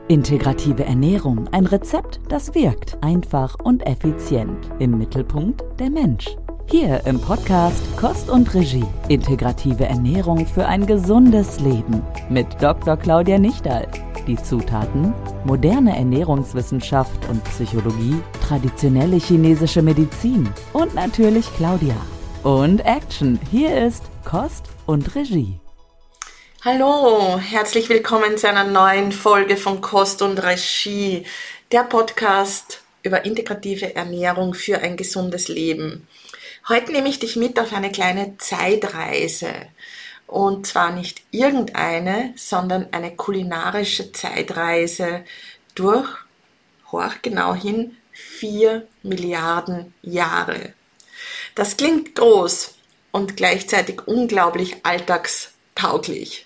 Integrative Ernährung, ein Rezept, das wirkt, einfach und effizient. Im Mittelpunkt der Mensch. Hier im Podcast Kost und Regie. Integrative Ernährung für ein gesundes Leben. Mit Dr. Claudia Nichterl. Die Zutaten: moderne Ernährungswissenschaft und Psychologie, traditionelle chinesische Medizin und natürlich Claudia. Und Action, hier ist Kost und Regie. Hallo, herzlich willkommen zu einer neuen Folge von Kost und Regie, der Podcast über integrative Ernährung für ein gesundes Leben. Heute nehme ich dich mit auf eine kleine Zeitreise. Und zwar nicht irgendeine, sondern eine kulinarische Zeitreise durch, horch genau hin, 4 Milliarden Jahre. Das klingt groß und gleichzeitig unglaublich alltagstauglich.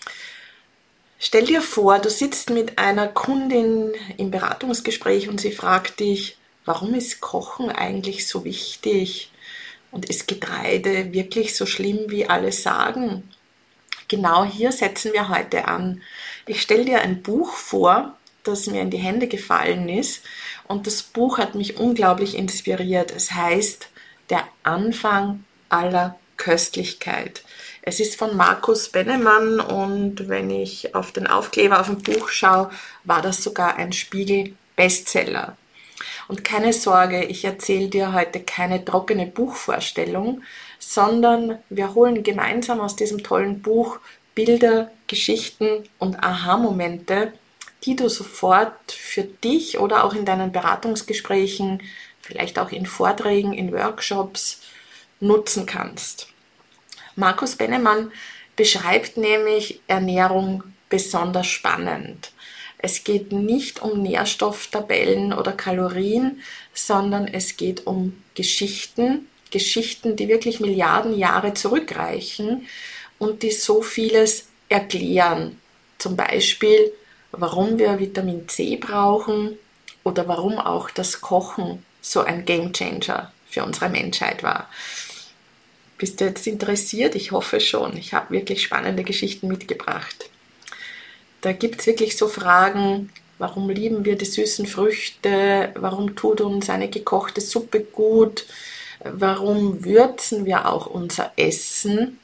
Stell dir vor, du sitzt mit einer Kundin im Beratungsgespräch und sie fragt dich, warum ist Kochen eigentlich so wichtig? Und ist Getreide wirklich so schlimm, wie alle sagen? Genau hier setzen wir heute an. Ich stelle dir ein Buch vor, das mir in die Hände gefallen ist. Und das Buch hat mich unglaublich inspiriert. Es heißt Der Anfang aller Köstlichkeit. Es ist von Marcus Bennemann und wenn ich auf den Aufkleber auf dem Buch schaue, war das sogar ein Spiegel-Bestseller. Und keine Sorge, ich erzähle dir heute keine trockene Buchvorstellung, sondern wir holen gemeinsam aus diesem tollen Buch Bilder, Geschichten und Aha-Momente, die du sofort für dich oder auch in deinen Beratungsgesprächen, vielleicht auch in Vorträgen, in Workshops nutzen kannst. Marcus Bennemann beschreibt nämlich Ernährung besonders spannend. Es geht nicht um Nährstofftabellen oder Kalorien, sondern es geht um Geschichten, die wirklich Milliarden Jahre zurückreichen und die so vieles erklären. Zum Beispiel, warum wir Vitamin C brauchen oder warum auch das Kochen so ein Gamechanger für unsere Menschheit war. Bist du jetzt interessiert? Ich hoffe schon. Ich habe wirklich spannende Geschichten mitgebracht. Da gibt es wirklich so Fragen, warum lieben wir die süßen Früchte? Warum tut uns eine gekochte Suppe gut? Warum würzen wir auch unser Essen?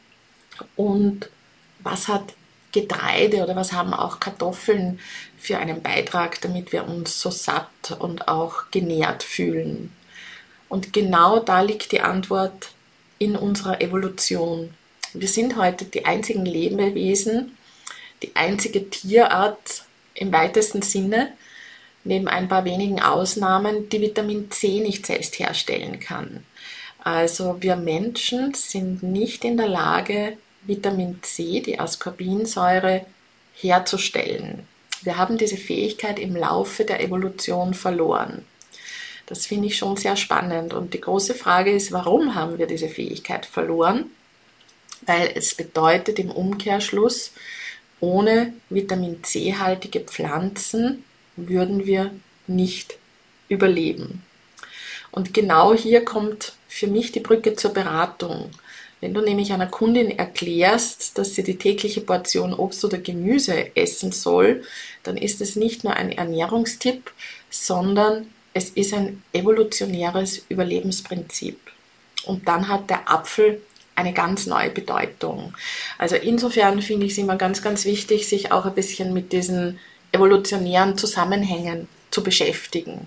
Und was hat Getreide oder was haben auch Kartoffeln für einen Beitrag, damit wir uns so satt und auch genährt fühlen? Und genau da liegt die Antwort in unserer Evolution. Wir sind heute die einzigen Lebewesen, die einzige Tierart im weitesten Sinne, neben ein paar wenigen Ausnahmen, die Vitamin C nicht selbst herstellen kann. Also wir Menschen sind nicht in der Lage, Vitamin C, die Ascorbinsäure, herzustellen. Wir haben diese Fähigkeit im Laufe der Evolution verloren. Das finde ich schon sehr spannend. Und die große Frage ist, warum haben wir diese Fähigkeit verloren? Weil es bedeutet im Umkehrschluss, ohne Vitamin C-haltige Pflanzen würden wir nicht überleben. Und genau hier kommt für mich die Brücke zur Beratung. Wenn du nämlich einer Kundin erklärst, dass sie die tägliche Portion Obst oder Gemüse essen soll, dann ist es nicht nur ein Ernährungstipp, sondern es ist ein evolutionäres Überlebensprinzip. Und dann hat der Apfel eine ganz neue Bedeutung. Also insofern finde ich es immer ganz, ganz wichtig, sich auch ein bisschen mit diesen evolutionären Zusammenhängen zu beschäftigen.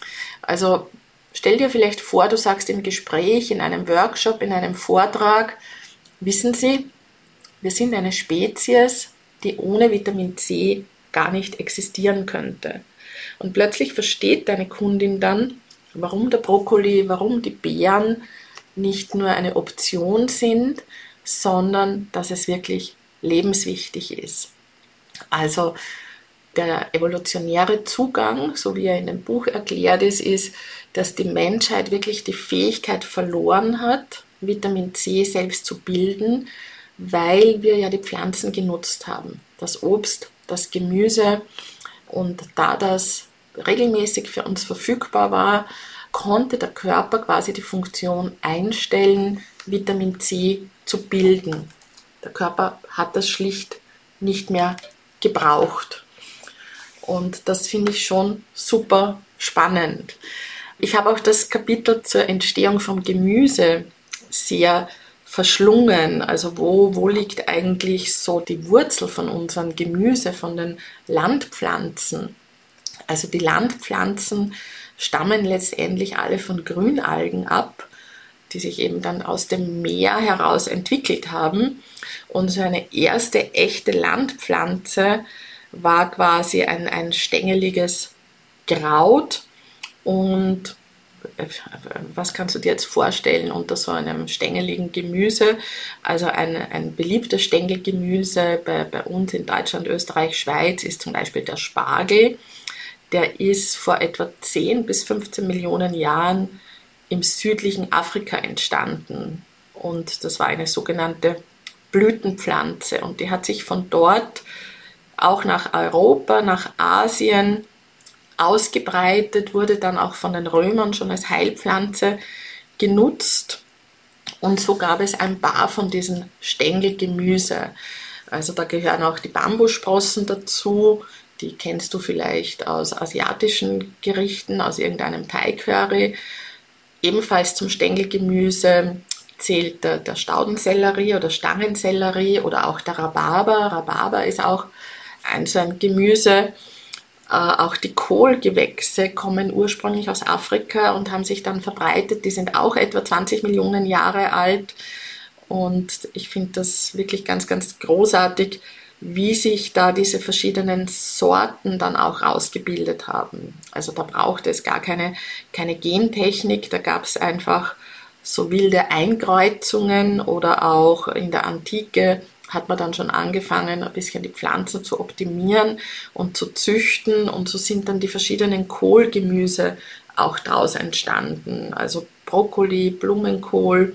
Also stell dir vielleicht vor, du sagst im Gespräch, in einem Workshop, in einem Vortrag, wissen Sie, wir sind eine Spezies, die ohne Vitamin C gar nicht existieren könnte. Und plötzlich versteht deine Kundin dann, warum der Brokkoli, warum die Beeren nicht nur eine Option sind, sondern dass es wirklich lebenswichtig ist. Also der evolutionäre Zugang, so wie er in dem Buch erklärt ist, dass die Menschheit wirklich die Fähigkeit verloren hat, Vitamin C selbst zu bilden, weil wir ja die Pflanzen genutzt haben. Das Obst, das Gemüse, und da das regelmäßig für uns verfügbar war, konnte der Körper quasi die Funktion einstellen, Vitamin C zu bilden. Der Körper hat das schlicht nicht mehr gebraucht. Und das finde ich schon super spannend. Ich habe auch das Kapitel zur Entstehung vom Gemüse sehr verschlungen. Also wo liegt eigentlich so die Wurzel von unserem Gemüse, von den Landpflanzen? Also die Landpflanzen stammen letztendlich alle von Grünalgen ab, die sich eben dann aus dem Meer heraus entwickelt haben. Und so eine erste echte Landpflanze war quasi ein stängeliges Kraut. Und was kannst du dir jetzt vorstellen unter so einem stängeligen Gemüse? Also ein beliebtes Stängelgemüse bei uns in Deutschland, Österreich, Schweiz ist zum Beispiel der Spargel. Der ist vor etwa 10 bis 15 Millionen Jahren im südlichen Afrika entstanden. Und das war eine sogenannte Blütenpflanze. Und die hat sich von dort auch nach Europa, nach Asien ausgebreitet, wurde dann auch von den Römern schon als Heilpflanze genutzt. Und so gab es ein paar von diesen Stängelgemüse. Also da gehören auch die Bambussprossen dazu. Die kennst du vielleicht aus asiatischen Gerichten, aus irgendeinem Thai-Curry. Ebenfalls zum Stängelgemüse zählt der Staudensellerie oder Stangensellerie oder auch der Rhabarber. Rhabarber ist auch so ein Gemüse. Auch die Kohlgewächse kommen ursprünglich aus Afrika und haben sich dann verbreitet. Die sind auch etwa 20 Millionen Jahre alt. Und ich finde das wirklich ganz, ganz großartig, wie sich da diese verschiedenen Sorten dann auch rausgebildet haben. Also da brauchte es gar keine Gentechnik, da gab es einfach so wilde Einkreuzungen oder auch in der Antike hat man dann schon angefangen, ein bisschen die Pflanzen zu optimieren und zu züchten und so sind dann die verschiedenen Kohlgemüse auch daraus entstanden. Also Brokkoli, Blumenkohl,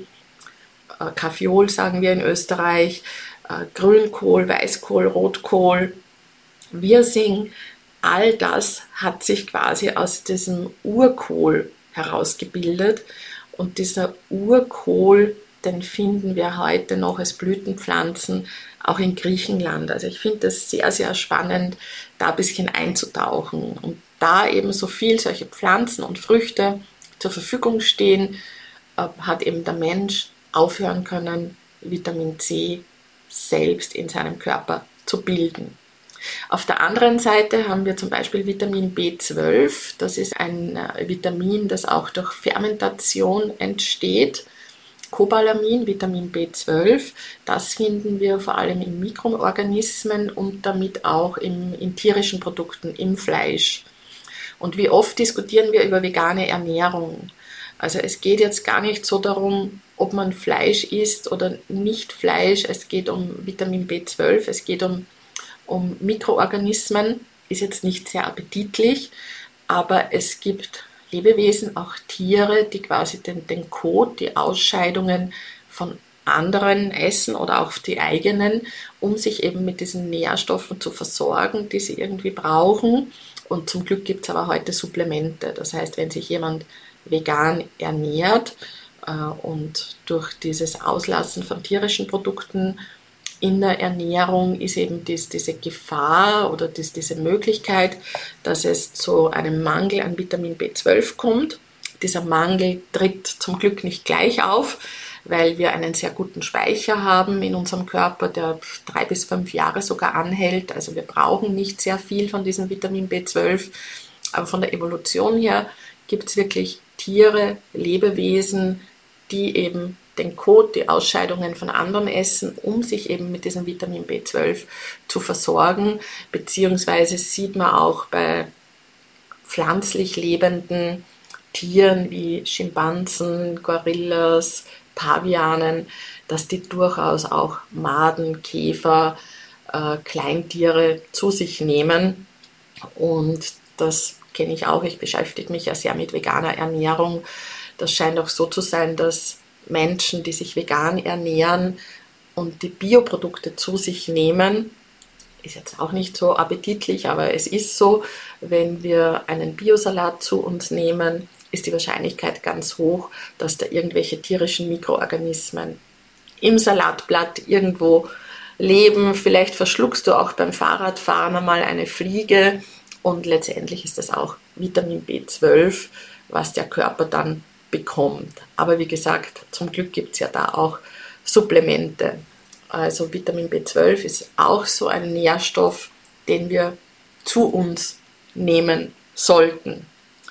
Kaffeeol sagen wir in Österreich, Grünkohl, Weißkohl, Rotkohl, Wirsing, all das hat sich quasi aus diesem Urkohl herausgebildet und dieser Urkohl, den finden wir heute noch als Blütenpflanzen auch in Griechenland. Also ich finde das sehr, sehr spannend, da ein bisschen einzutauchen und da eben so viel solche Pflanzen und Früchte zur Verfügung stehen, hat eben der Mensch aufhören können, Vitamin C selbst in seinem Körper zu bilden. Auf der anderen Seite haben wir zum Beispiel Vitamin B12. Das ist ein Vitamin, das auch durch Fermentation entsteht. Cobalamin, Vitamin B12, das finden wir vor allem in Mikroorganismen und damit auch in tierischen Produkten, im Fleisch. Und wie oft diskutieren wir über vegane Ernährung? Also es geht jetzt gar nicht so darum, ob man Fleisch isst oder nicht Fleisch. Es geht um Vitamin B12, es geht um Mikroorganismen. Ist jetzt nicht sehr appetitlich, aber es gibt Lebewesen, auch Tiere, die quasi den Kot, die Ausscheidungen von anderen essen oder auch die eigenen, um sich eben mit diesen Nährstoffen zu versorgen, die sie irgendwie brauchen. Und zum Glück gibt es aber heute Supplemente. Das heißt, wenn sich jemand vegan ernährt und durch dieses Auslassen von tierischen Produkten in der Ernährung ist eben diese Gefahr oder diese Möglichkeit, dass es zu einem Mangel an Vitamin B12 kommt. Dieser Mangel tritt zum Glück nicht gleich auf, weil wir einen sehr guten Speicher haben in unserem Körper, der 3 bis 5 Jahre sogar anhält. Also wir brauchen nicht sehr viel von diesem Vitamin B12. Aber von der Evolution her gibt es wirklich Tiere, Lebewesen, die eben den Kot, die Ausscheidungen von anderen essen, um sich eben mit diesem Vitamin B12 zu versorgen. Beziehungsweise sieht man auch bei pflanzlich lebenden Tieren wie Schimpansen, Gorillas, Pavianen, dass die durchaus auch Maden, Käfer, Kleintiere zu sich nehmen. Und das kenne ich auch. Ich beschäftige mich ja sehr mit veganer Ernährung. Das scheint auch so zu sein, dass Menschen, die sich vegan ernähren und die Bioprodukte zu sich nehmen, ist jetzt auch nicht so appetitlich, aber es ist so, wenn wir einen Biosalat zu uns nehmen, ist die Wahrscheinlichkeit ganz hoch, dass da irgendwelche tierischen Mikroorganismen im Salatblatt irgendwo leben. Vielleicht verschluckst du auch beim Fahrradfahren einmal eine Fliege und letztendlich ist das auch Vitamin B12, was der Körper dann bekommt. Aber wie gesagt, zum Glück gibt es ja da auch Supplemente. Also Vitamin B12 ist auch so ein Nährstoff, den wir zu uns nehmen sollten.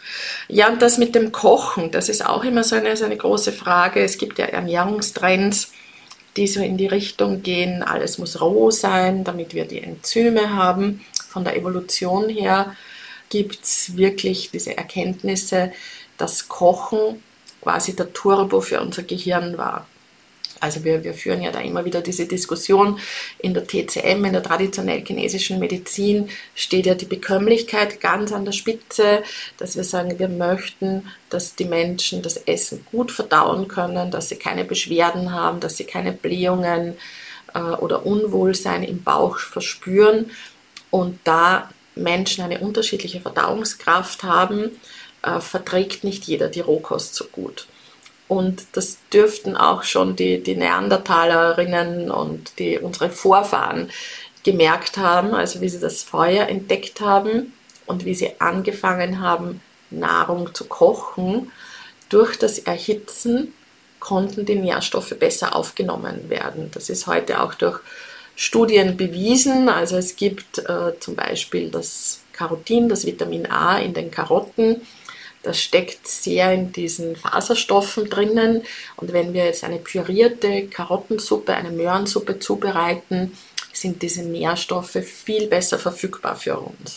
Ja, und das mit dem Kochen, das ist auch immer so eine große Frage. Es gibt ja Ernährungstrends, die so in die Richtung gehen, alles muss roh sein, damit wir die Enzyme haben. Von der Evolution her gibt es wirklich diese Erkenntnisse, dass Kochen quasi der Turbo für unser Gehirn war. Also wir führen ja da immer wieder diese Diskussion. In der TCM, in der traditionell chinesischen Medizin, steht ja die Bekömmlichkeit ganz an der Spitze, dass wir sagen, wir möchten, dass die Menschen das Essen gut verdauen können, dass sie keine Beschwerden haben, dass sie keine Blähungen oder Unwohlsein im Bauch verspüren. Und da Menschen eine unterschiedliche Verdauungskraft haben, verträgt nicht jeder die Rohkost so gut. Und das dürften auch schon die Neandertalerinnen und unsere Vorfahren gemerkt haben, also wie sie das Feuer entdeckt haben und wie sie angefangen haben, Nahrung zu kochen. Durch das Erhitzen konnten die Nährstoffe besser aufgenommen werden. Das ist heute auch durch Studien bewiesen. Also es gibt zum Beispiel das Carotin, das Vitamin A in den Karotten. Das steckt sehr in diesen Faserstoffen drinnen. Und wenn wir jetzt eine pürierte Karottensuppe, eine Möhrensuppe zubereiten, sind diese Nährstoffe viel besser verfügbar für uns.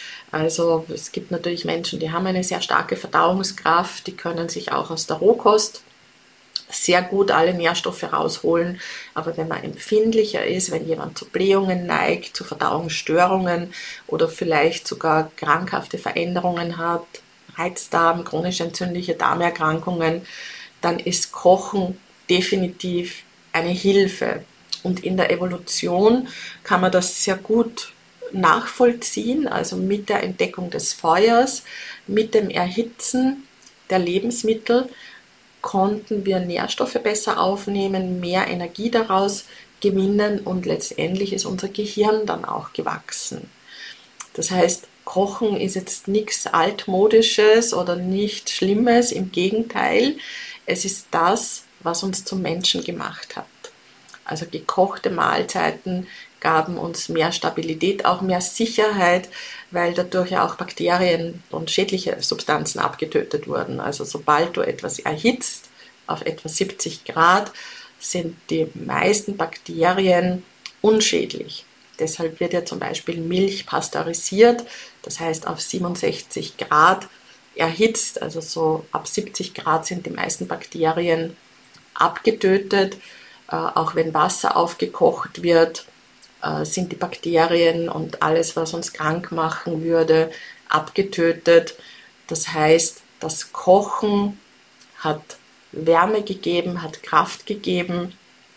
Also es gibt natürlich Menschen, die haben eine sehr starke Verdauungskraft, die können sich auch aus der Rohkost sehr gut alle Nährstoffe rausholen. Aber wenn man empfindlicher ist, wenn jemand zu Blähungen neigt, zu Verdauungsstörungen oder vielleicht sogar krankhafte Veränderungen hat, Reizdarm, chronisch entzündliche Darmerkrankungen, dann ist Kochen definitiv eine Hilfe. Und in der Evolution kann man das sehr gut nachvollziehen, also mit der Entdeckung des Feuers, mit dem Erhitzen der Lebensmittel konnten wir Nährstoffe besser aufnehmen, mehr Energie daraus gewinnen und letztendlich ist unser Gehirn dann auch gewachsen. Das heißt, Kochen ist jetzt nichts Altmodisches oder nichts Schlimmes, im Gegenteil, es ist das, was uns zum Menschen gemacht hat. Also gekochte Mahlzeiten gaben uns mehr Stabilität, auch mehr Sicherheit, weil dadurch ja auch Bakterien und schädliche Substanzen abgetötet wurden. Also sobald du etwas erhitzt auf etwa 70 Grad, sind die meisten Bakterien unschädlich. Deshalb wird ja zum Beispiel Milch pasteurisiert, das heißt auf 67 Grad erhitzt, also so ab 70 Grad sind die meisten Bakterien abgetötet. Auch wenn Wasser aufgekocht wird, sind die Bakterien und alles, was uns krank machen würde, abgetötet. Das heißt, das Kochen hat Wärme gegeben, hat Kraft gegeben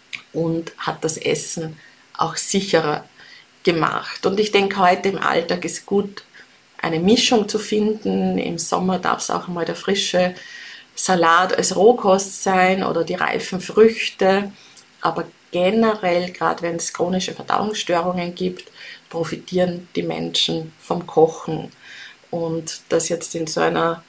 und hat das Essen auch sicherer gemacht. Und ich denke, heute im Alltag ist gut, eine Mischung zu finden. Im Sommer darf es auch mal der frische Salat als Rohkost sein oder die reifen Früchte. Aber generell, gerade wenn es chronische Verdauungsstörungen gibt, profitieren die Menschen vom Kochen. Und das jetzt in so einer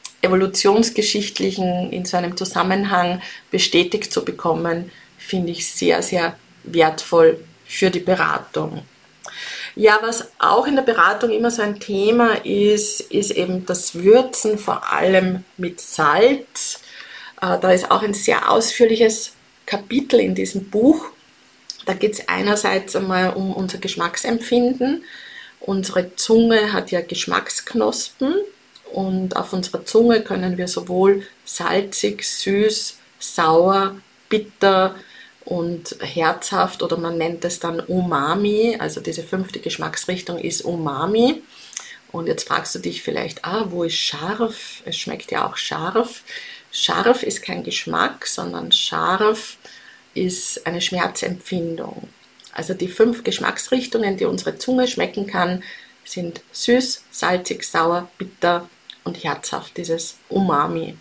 evolutionsgeschichtlichen, in so einem Zusammenhang bestätigt zu bekommen, finde ich sehr, sehr wertvoll für die Beratung. Ja, was auch in der Beratung immer so ein Thema ist, ist eben das Würzen, vor allem mit Salz. Da ist auch ein sehr ausführliches Kapitel in diesem Buch. Da geht es einerseits einmal um unser Geschmacksempfinden. Unsere Zunge hat ja Geschmacksknospen und auf unserer Zunge können wir sowohl salzig, süß, sauer, bitter und herzhaft oder man nennt es dann Umami, also diese 5. Geschmacksrichtung ist Umami. Und jetzt fragst du dich vielleicht, wo ist scharf? Es schmeckt ja auch scharf. Scharf ist kein Geschmack, sondern scharf ist eine Schmerzempfindung. Also die 5 Geschmacksrichtungen, die unsere Zunge schmecken kann, sind süß, salzig, sauer, bitter und herzhaft, dieses Umami.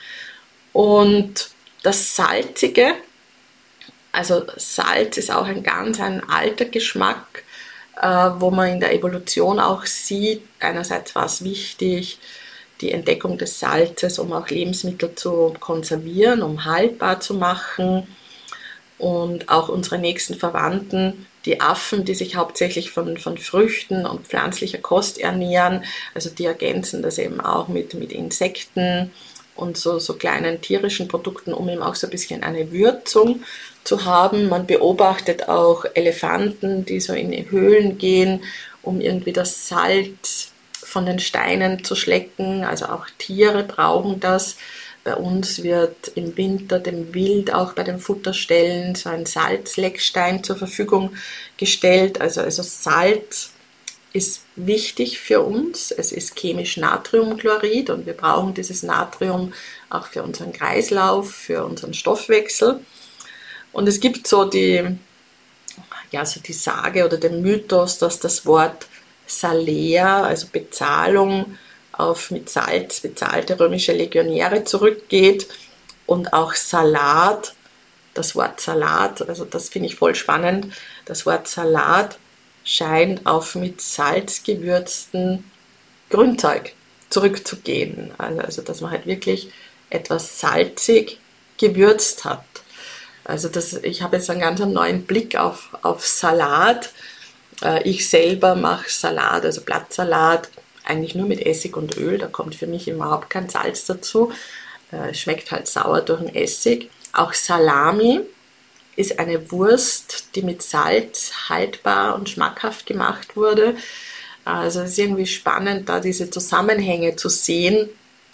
Und das Salzige, also Salz ist auch ein alter Geschmack, wo man in der Evolution auch sieht, einerseits war es wichtig, die Entdeckung des Salzes, um auch Lebensmittel zu konservieren, um haltbar zu machen. Und auch unsere nächsten Verwandten, die Affen, die sich hauptsächlich von Früchten und pflanzlicher Kost ernähren, also die ergänzen das eben auch mit Insekten und so kleinen tierischen Produkten, um eben auch so ein bisschen eine Würzung zu haben. Man beobachtet auch Elefanten, die so in die Höhlen gehen, um irgendwie das Salz von den Steinen zu schlecken. Also auch Tiere brauchen das. Bei uns wird im Winter dem Wild auch bei den Futterstellen so ein Salzleckstein zur Verfügung gestellt. Also Salz ist wichtig für uns. Es ist chemisch Natriumchlorid und wir brauchen dieses Natrium auch für unseren Kreislauf, für unseren Stoffwechsel. Und es gibt so die Sage oder den Mythos, dass das Wort Salär, also Bezahlung, auf mit Salz bezahlte römische Legionäre zurückgeht, und auch Salat, das Wort Salat, also das finde ich voll spannend, das Wort Salat scheint auf mit Salz gewürzten Grünzeug zurückzugehen, also dass man halt wirklich etwas salzig gewürzt hat. Also ich habe jetzt einen ganz neuen Blick auf Salat. Ich selber mache Salat, also Blattsalat, eigentlich nur mit Essig und Öl. Da kommt für mich überhaupt kein Salz dazu. Es schmeckt halt sauer durch den Essig. Auch Salami ist eine Wurst, die mit Salz haltbar und schmackhaft gemacht wurde. Also es ist irgendwie spannend, da diese Zusammenhänge zu sehen,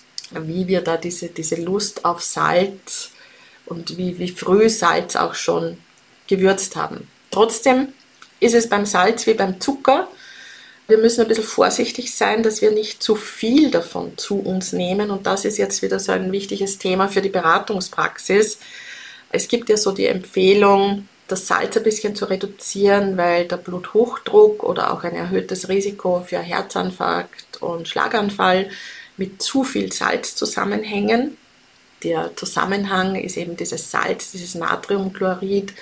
wie wir da diese Lust auf Salz und wie früh Salz auch schon gewürzt haben. Trotzdem ist es beim Salz wie beim Zucker. Wir müssen ein bisschen vorsichtig sein, dass wir nicht zu viel davon zu uns nehmen. Und das ist jetzt wieder so ein wichtiges Thema für die Beratungspraxis. Es gibt ja so die Empfehlung, das Salz ein bisschen zu reduzieren, weil der Bluthochdruck oder auch ein erhöhtes Risiko für Herzinfarkt und Schlaganfall mit zu viel Salz zusammenhängen. Der Zusammenhang ist eben dieses Salz, dieses Natriumchlorid.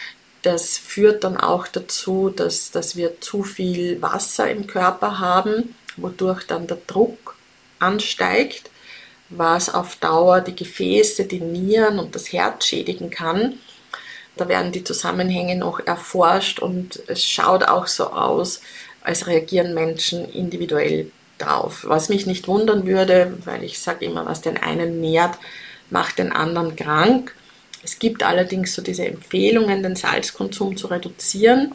Das führt dann auch dazu, dass wir zu viel Wasser im Körper haben, wodurch dann der Druck ansteigt, was auf Dauer die Gefäße, die Nieren und das Herz schädigen kann. Da werden die Zusammenhänge noch erforscht und es schaut auch so aus, als reagieren Menschen individuell drauf. Was mich nicht wundern würde, weil ich sage immer, was den einen nährt, macht den anderen krank. Es gibt allerdings so diese Empfehlungen, den Salzkonsum zu reduzieren.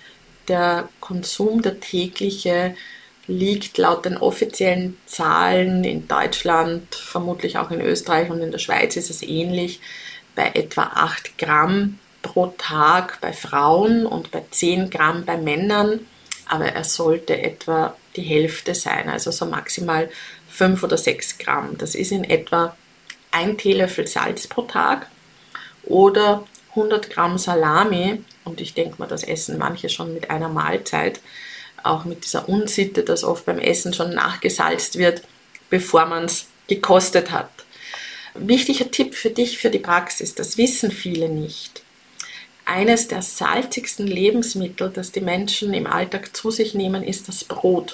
Der Konsum, der tägliche, liegt laut den offiziellen Zahlen in Deutschland, vermutlich auch in Österreich und in der Schweiz ist es ähnlich, bei etwa 8 Gramm pro Tag bei Frauen und bei 10 Gramm bei Männern. Aber er sollte etwa die Hälfte sein, also so maximal 5 oder 6 Gramm. Das ist in etwa 1 Teelöffel Salz pro Tag. Oder 100 Gramm Salami, und ich denke mal, das essen manche schon mit einer Mahlzeit, auch mit dieser Unsitte, dass oft beim Essen schon nachgesalzt wird, bevor man es gekostet hat. Wichtiger Tipp für dich, für die Praxis, das wissen viele nicht. Eines der salzigsten Lebensmittel, das die Menschen im Alltag zu sich nehmen, ist das Brot.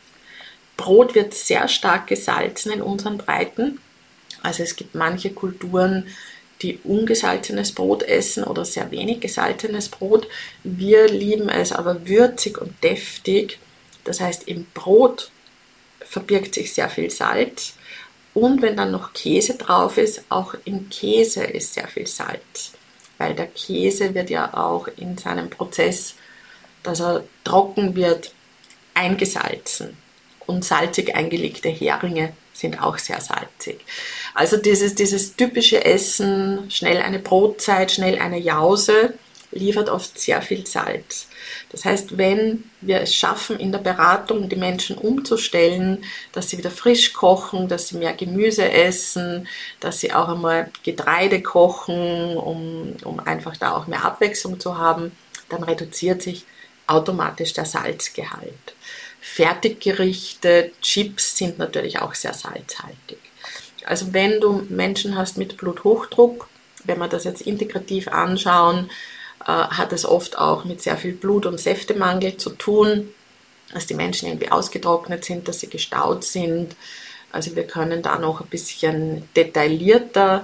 Brot wird sehr stark gesalzen in unseren Breiten. Also es gibt manche Kulturen, die ungesalzenes Brot essen oder sehr wenig gesalzenes Brot. Wir lieben es aber würzig und deftig. Das heißt, im Brot verbirgt sich sehr viel Salz. Und wenn dann noch Käse drauf ist, auch im Käse ist sehr viel Salz. Weil der Käse wird ja auch in seinem Prozess, dass er trocken wird, eingesalzen. Und salzig eingelegte Heringe sind auch sehr salzig. Also dieses typische Essen, schnell eine Brotzeit, schnell eine Jause, liefert oft sehr viel Salz. Das heißt, wenn wir es schaffen, in der Beratung die Menschen umzustellen, dass sie wieder frisch kochen, dass sie mehr Gemüse essen, dass sie auch einmal Getreide kochen, um einfach da auch mehr Abwechslung zu haben, dann reduziert sich automatisch der Salzgehalt. Fertiggerichte, Chips sind natürlich auch sehr salzhaltig. Also wenn du Menschen hast mit Bluthochdruck, wenn wir das jetzt integrativ anschauen, hat es oft auch mit sehr viel Blut- und Säftemangel zu tun, dass die Menschen irgendwie ausgetrocknet sind, dass sie gestaut sind. Also wir können da noch ein bisschen detaillierter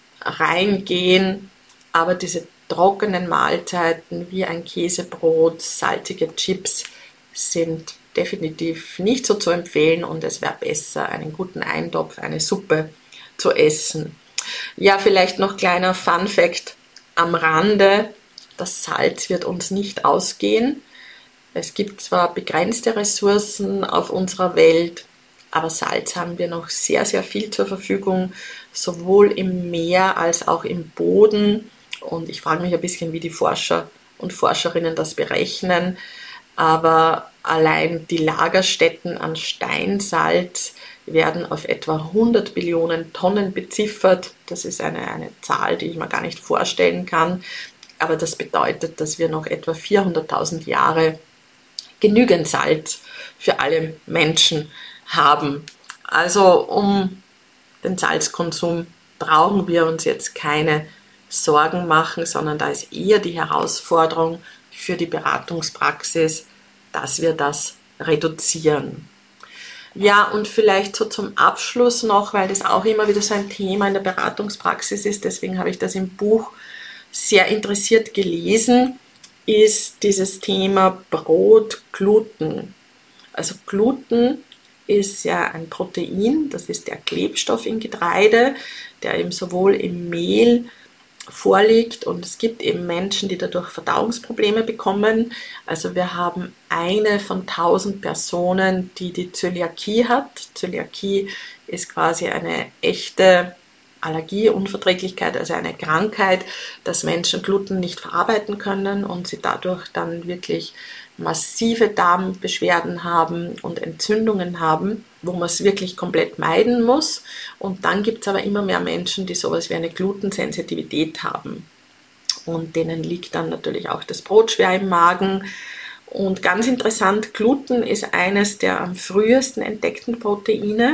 reingehen, aber diese trockenen Mahlzeiten wie ein Käsebrot, salzige Chips sind definitiv nicht so zu empfehlen und es wäre besser, einen guten Eintopf, eine Suppe zu essen. Ja, vielleicht noch kleiner Fun-Fact am Rande: Das Salz wird uns nicht ausgehen. Es gibt zwar begrenzte Ressourcen auf unserer Welt, aber Salz haben wir noch sehr, sehr viel zur Verfügung, sowohl im Meer als auch im Boden. Und ich frage mich ein bisschen, wie die Forscher und Forscherinnen das berechnen. Aber allein die Lagerstätten an Steinsalz werden auf etwa 100 Billionen Tonnen beziffert. Das ist eine Zahl, die ich mir gar nicht vorstellen kann. Aber das bedeutet, dass wir noch etwa 400.000 Jahre genügend Salz für alle Menschen haben. Also um den Salzkonsum brauchen wir uns jetzt keine Sorgen machen, sondern da ist eher die Herausforderung für die Beratungspraxis, dass wir das reduzieren. Ja, und vielleicht so zum Abschluss noch, weil das auch immer wieder so ein Thema in der Beratungspraxis ist, deswegen habe ich das im Buch sehr interessiert gelesen, ist dieses Thema Brotgluten. Also Gluten ist ja ein Protein, das ist der Klebstoff in Getreide, der eben sowohl im Mehl vorliegt, und es gibt eben Menschen, die dadurch Verdauungsprobleme bekommen. Also wir haben eine von 1000 Personen, die Zöliakie hat. Zöliakie ist quasi eine echte Allergieunverträglichkeit, also eine Krankheit, dass Menschen Gluten nicht verarbeiten können und sie dadurch dann wirklich massive Darmbeschwerden haben und Entzündungen haben, wo man es wirklich komplett meiden muss. Und dann gibt es aber immer mehr Menschen, die sowas wie eine Glutensensitivität haben. Und denen liegt dann natürlich auch das Brot schwer im Magen. Und ganz interessant, Gluten ist eines der am frühesten entdeckten Proteine.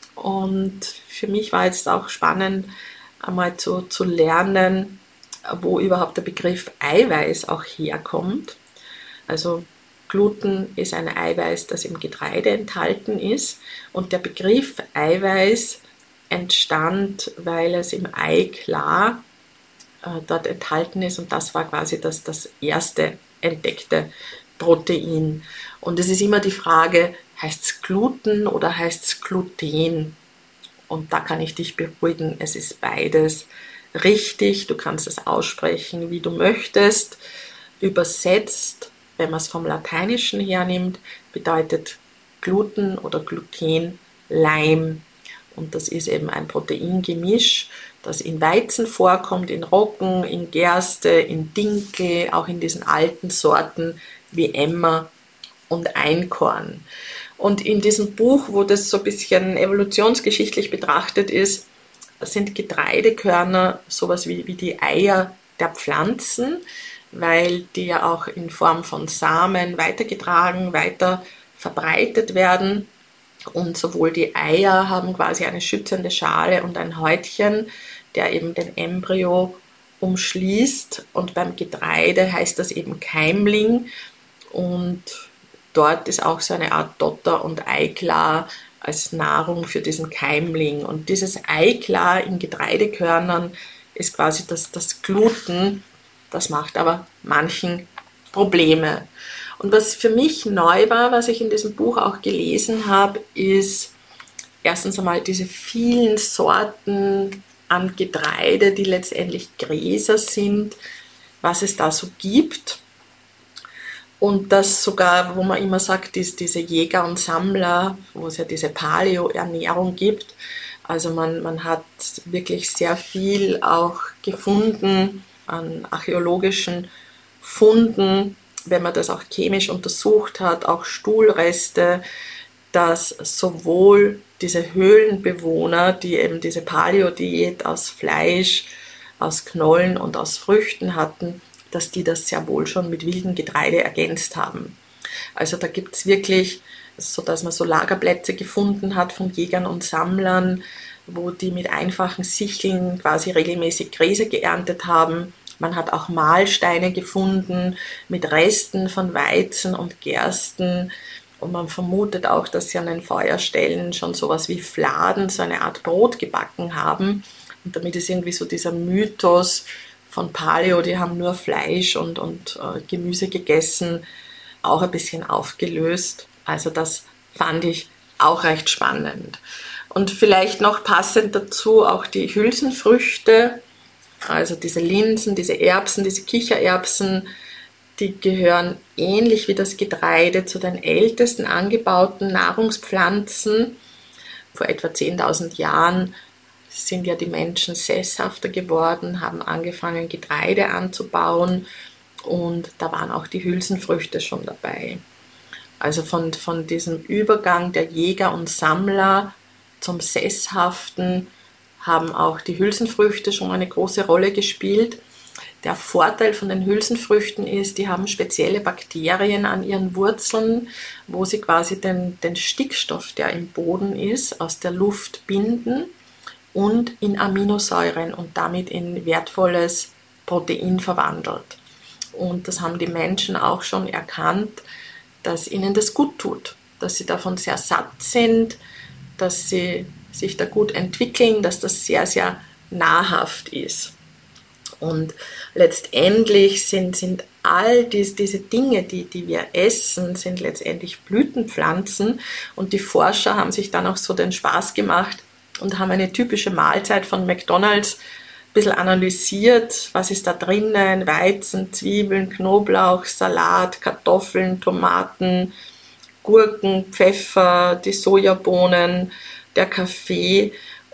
Und für mich war jetzt auch spannend, einmal zu lernen, wo überhaupt der Begriff Eiweiß auch herkommt. Also Gluten ist ein Eiweiß, das im Getreide enthalten ist. Und der Begriff Eiweiß entstand, weil es im Eiklar dort enthalten ist. Und das war quasi das erste entdeckte Protein. Und es ist immer die Frage, heißt es Gluten oder heißt es Gluten? Und da kann ich dich beruhigen, es ist beides richtig. Du kannst es aussprechen, wie du möchtest. Übersetzt, wenn man es vom Lateinischen hernimmt, bedeutet Gluten oder Gluten Leim. Und das ist eben ein Proteingemisch, das in Weizen vorkommt, in Roggen, in Gerste, in Dinkel, auch in diesen alten Sorten wie Emmer und Einkorn. Und in diesem Buch, wo das so ein bisschen evolutionsgeschichtlich betrachtet ist, sind Getreidekörner sowas wie die Eier der Pflanzen, weil die ja auch in Form von Samen weitergetragen, weiter verbreitet werden. Und sowohl die Eier haben quasi eine schützende Schale und ein Häutchen, der eben den Embryo umschließt. Und beim Getreide heißt das eben Keimling. Und dort ist auch so eine Art Dotter- und Eiklar als Nahrung für diesen Keimling. Und dieses Eiklar in Getreidekörnern ist quasi das Gluten. Das macht aber manchen Probleme. Und was für mich neu war, was ich in diesem Buch auch gelesen habe, ist erstens einmal diese vielen Sorten an Getreide, die letztendlich Gräser sind, was es da so gibt. Und das sogar, wo man immer sagt, diese Jäger und Sammler, wo es ja diese Paleo-Ernährung gibt. Also man hat wirklich sehr viel auch gefunden an archäologischen Funden, wenn man das auch chemisch untersucht hat, auch Stuhlreste, dass sowohl diese Höhlenbewohner, die eben diese Paleo-Diät aus Fleisch, aus Knollen und aus Früchten hatten, dass die das sehr wohl schon mit wildem Getreide ergänzt haben. Also da gibt es wirklich, so dass man so Lagerplätze gefunden hat von Jägern und Sammlern, wo die mit einfachen Sicheln quasi regelmäßig Gräser geerntet haben Man hat auch Mahlsteine gefunden mit Resten von Weizen und Gersten. Und man vermutet auch, dass sie an den Feuerstellen schon sowas wie Fladen, so eine Art Brot gebacken haben. Und damit ist irgendwie so dieser Mythos von Paleo, die haben nur Fleisch und Gemüse gegessen, auch ein bisschen aufgelöst. Also das fand ich auch recht spannend. Und vielleicht noch passend dazu auch die Hülsenfrüchte, also diese Linsen, diese Erbsen, diese Kichererbsen, die gehören ähnlich wie das Getreide zu den ältesten angebauten Nahrungspflanzen. Vor etwa 10.000 Jahren sind ja die Menschen sesshafter geworden, haben angefangen Getreide anzubauen und da waren auch die Hülsenfrüchte schon dabei. Also von diesem Übergang der Jäger und Sammler zum Sesshaften haben auch die Hülsenfrüchte schon eine große Rolle gespielt. Der Vorteil von den Hülsenfrüchten ist, die haben spezielle Bakterien an ihren Wurzeln, wo sie quasi den Stickstoff, der im Boden ist, aus der Luft binden und in Aminosäuren und damit in wertvolles Protein verwandelt. Und das haben die Menschen auch schon erkannt, dass ihnen das gut tut, dass sie davon sehr satt sind, dass sie sich da gut entwickeln, dass das sehr, sehr nahrhaft ist. Und letztendlich sind all diese Dinge, die wir essen, sind letztendlich Blütenpflanzen. Und die Forscher haben sich dann auch so den Spaß gemacht und haben eine typische Mahlzeit von McDonald's ein bisschen analysiert. Was ist da drinnen? Weizen, Zwiebeln, Knoblauch, Salat, Kartoffeln, Tomaten, Gurken, Pfeffer, die Sojabohnen, der Kaffee.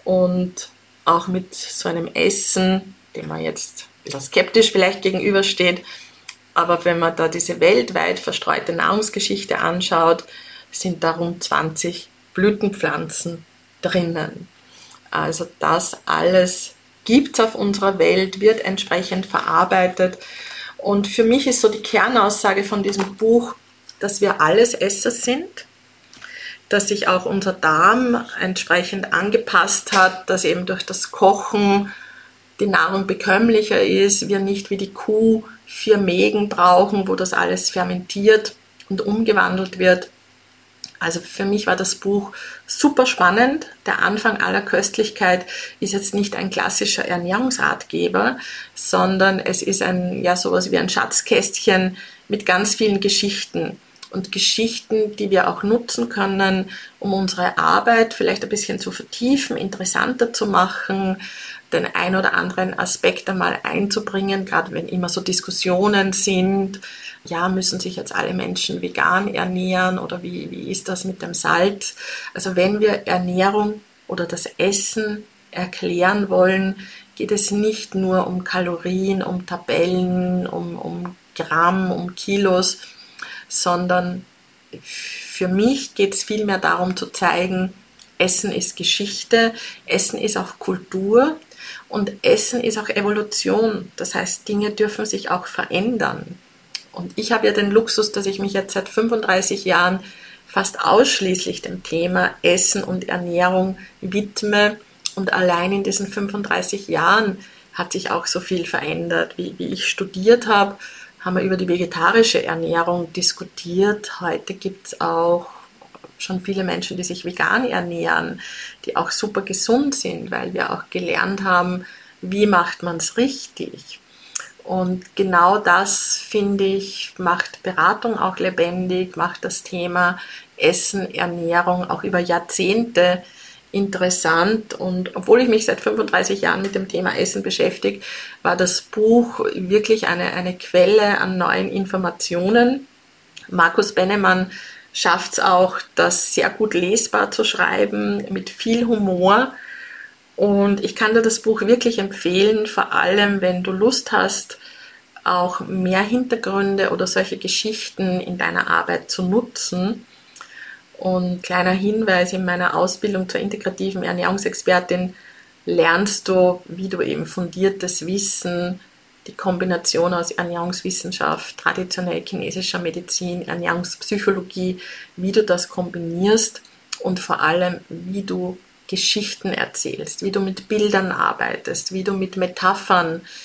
Und auch mit so einem Essen, dem man jetzt ein bisschen skeptisch vielleicht gegenübersteht, aber wenn man da diese weltweit verstreute Nahrungsgeschichte anschaut, sind da rund 20 Blütenpflanzen drinnen. Also das alles gibt es auf unserer Welt, wird entsprechend verarbeitet. Und für mich ist so die Kernaussage von diesem Buch, dass wir alles Esser sind, dass sich auch unser Darm entsprechend angepasst hat, dass eben durch das Kochen die Nahrung bekömmlicher ist, wir nicht wie die Kuh 4 Mägen brauchen, wo das alles fermentiert und umgewandelt wird. Also für mich war das Buch super spannend. Der Anfang aller Köstlichkeit ist jetzt nicht ein klassischer Ernährungsratgeber, sondern es ist sowas wie ein Schatzkästchen mit ganz vielen Geschichten. Und Geschichten, die wir auch nutzen können, um unsere Arbeit vielleicht ein bisschen zu vertiefen, interessanter zu machen, den ein oder anderen Aspekt einmal einzubringen, gerade wenn immer so Diskussionen sind, ja, müssen sich jetzt alle Menschen vegan ernähren oder wie ist das mit dem Salz? Also wenn wir Ernährung oder das Essen erklären wollen, geht es nicht nur um Kalorien, um Tabellen, um Gramm, um Kilos, sondern für mich geht es vielmehr darum zu zeigen, Essen ist Geschichte, Essen ist auch Kultur und Essen ist auch Evolution. Das heißt, Dinge dürfen sich auch verändern. Und ich habe ja den Luxus, dass ich mich jetzt seit 35 Jahren fast ausschließlich dem Thema Essen und Ernährung widme. Und allein in diesen 35 Jahren hat sich auch so viel verändert. Wie ich studiert habe, haben wir über die vegetarische Ernährung diskutiert. Heute gibt es auch schon viele Menschen, die sich vegan ernähren, die auch super gesund sind, weil wir auch gelernt haben, wie macht man es richtig. Und genau das, finde ich, macht Beratung auch lebendig, macht das Thema Essen, Ernährung auch über Jahrzehnte interessant. Und obwohl ich mich seit 35 Jahren mit dem Thema Essen beschäftige, war das Buch wirklich eine Quelle an neuen Informationen. Markus Bennemann schafft es auch, das sehr gut lesbar zu schreiben, mit viel Humor. Und ich kann dir das Buch wirklich empfehlen, vor allem wenn du Lust hast, auch mehr Hintergründe oder solche Geschichten in deiner Arbeit zu nutzen. Und kleiner Hinweis, in meiner Ausbildung zur integrativen Ernährungsexpertin lernst du, wie du eben fundiertes Wissen, die Kombination aus Ernährungswissenschaft, traditionell chinesischer Medizin, Ernährungspsychologie, wie du das kombinierst und vor allem, wie du Geschichten erzählst, wie du mit Bildern arbeitest, wie du mit Metaphern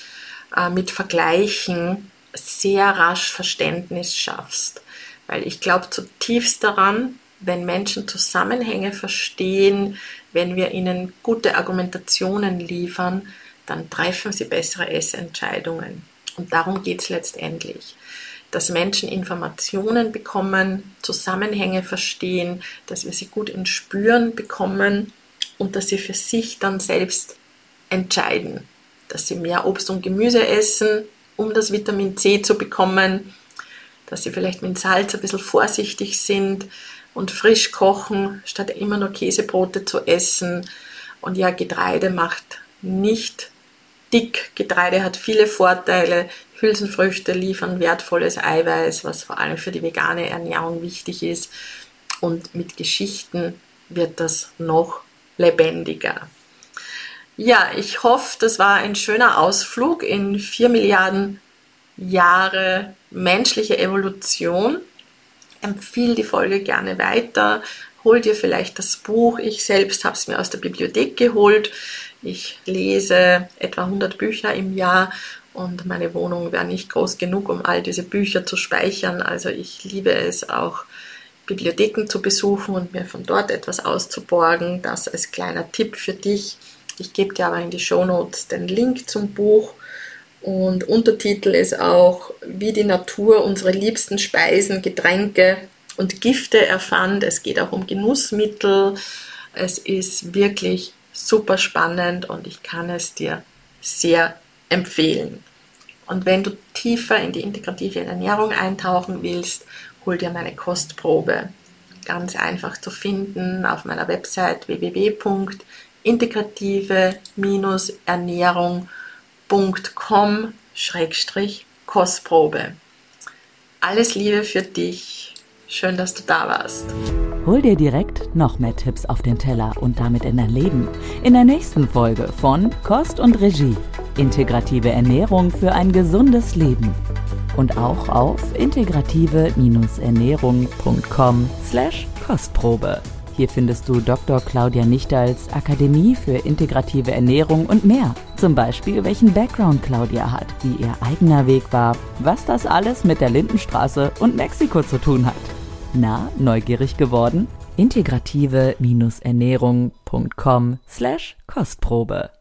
mit Vergleichen sehr rasch Verständnis schaffst. Weil ich glaube zutiefst daran, wenn Menschen Zusammenhänge verstehen, wenn wir ihnen gute Argumentationen liefern, dann treffen sie bessere Essentscheidungen. Und darum geht es letztendlich. Dass Menschen Informationen bekommen, Zusammenhänge verstehen, dass wir sie gut ins Spüren bekommen und dass sie für sich dann selbst entscheiden. Dass sie mehr Obst und Gemüse essen, um das Vitamin C zu bekommen, dass sie vielleicht mit Salz ein bisschen vorsichtig sind und frisch kochen, statt immer nur Käsebrote zu essen. Und ja, Getreide macht nicht dick. Getreide hat viele Vorteile. Hülsenfrüchte liefern wertvolles Eiweiß, was vor allem für die vegane Ernährung wichtig ist. Und mit Geschichten wird das noch lebendiger. Ja, ich hoffe, das war ein schöner Ausflug in 4 Milliarden Jahre menschliche Evolution. Empfehle die Folge gerne weiter. Hol dir vielleicht das Buch. Ich selbst habe es mir aus der Bibliothek geholt. Ich lese etwa 100 Bücher im Jahr und meine Wohnung wäre nicht groß genug, um all diese Bücher zu speichern. Also ich liebe es auch, Bibliotheken zu besuchen und mir von dort etwas auszuborgen. Das als kleiner Tipp für dich. Ich gebe dir aber in die Shownotes den Link zum Buch. Und Untertitel ist auch, wie die Natur unsere liebsten Speisen, Getränke und Gifte erfand. Es geht auch um Genussmittel. Es ist wirklich super spannend und ich kann es dir sehr empfehlen. Und wenn du tiefer in die integrative Ernährung eintauchen willst, hol dir meine Kostprobe. Ganz einfach zu finden auf meiner Website www.integrative-ernährung.com/Kostprobe. Alles Liebe für dich. Schön, dass du da warst. Hol dir direkt noch mehr Tipps auf den Teller und damit in dein Leben. In der nächsten Folge von Kost und Regie. Integrative Ernährung für ein gesundes Leben. Und auch auf integrative-ernährung.com/Kostprobe. Hier findest du Dr. Claudia Nichtals Akademie für integrative Ernährung und mehr. Zum Beispiel, welchen Background Claudia hat, wie ihr eigener Weg war, was das alles mit der Lindenstraße und Mexiko zu tun hat. Na, neugierig geworden? integrative-ernährung.com/Kostprobe